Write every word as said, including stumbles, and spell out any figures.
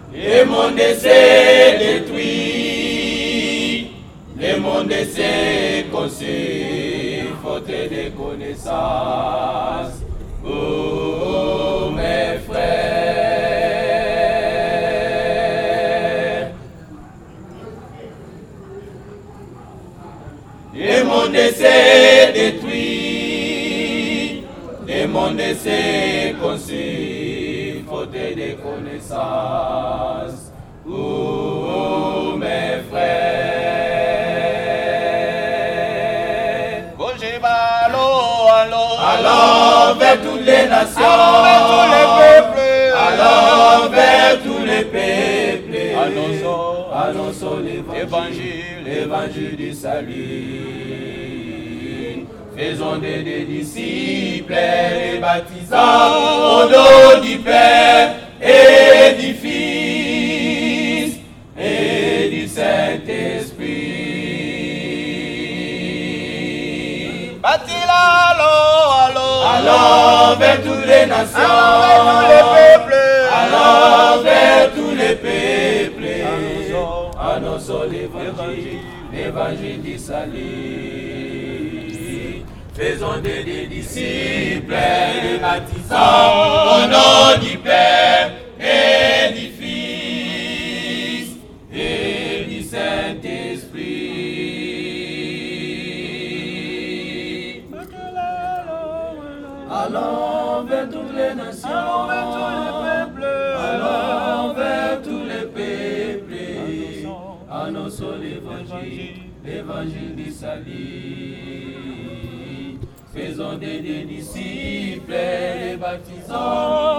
Le monde s'est détruit, le monde s'est conçu, faute de connaissances. Oh, mes frères, le monde s'est détruit, le monde s'est conçu, faute de connaissances. Oh, mes frères, allons, allons, allons vers toutes les nations, allons vers tous les peuples, allons vers tous les peuples, annonçons, annonçons l'évangile, l'évangile du salut. Faisons des, des disciples, les baptisants au nom du Père et du Fils et du Saint-Esprit. Bâtis-la, allons, allons, allons vers toutes les nations, allons vers tous les peuples, allons vers tous les peuples, annonçons, annonçons l'évangile, l'évangile du salut. Faisons des, des disciples, les baptisants au nom du Père et du Fils et du Saint-Esprit. Allons vers toutes les nations, allons vers tous les peuples, allons vers tous les peuples, annonçons l'évangile, l'évangile du salut. Faisons des, des disciples, les baptisants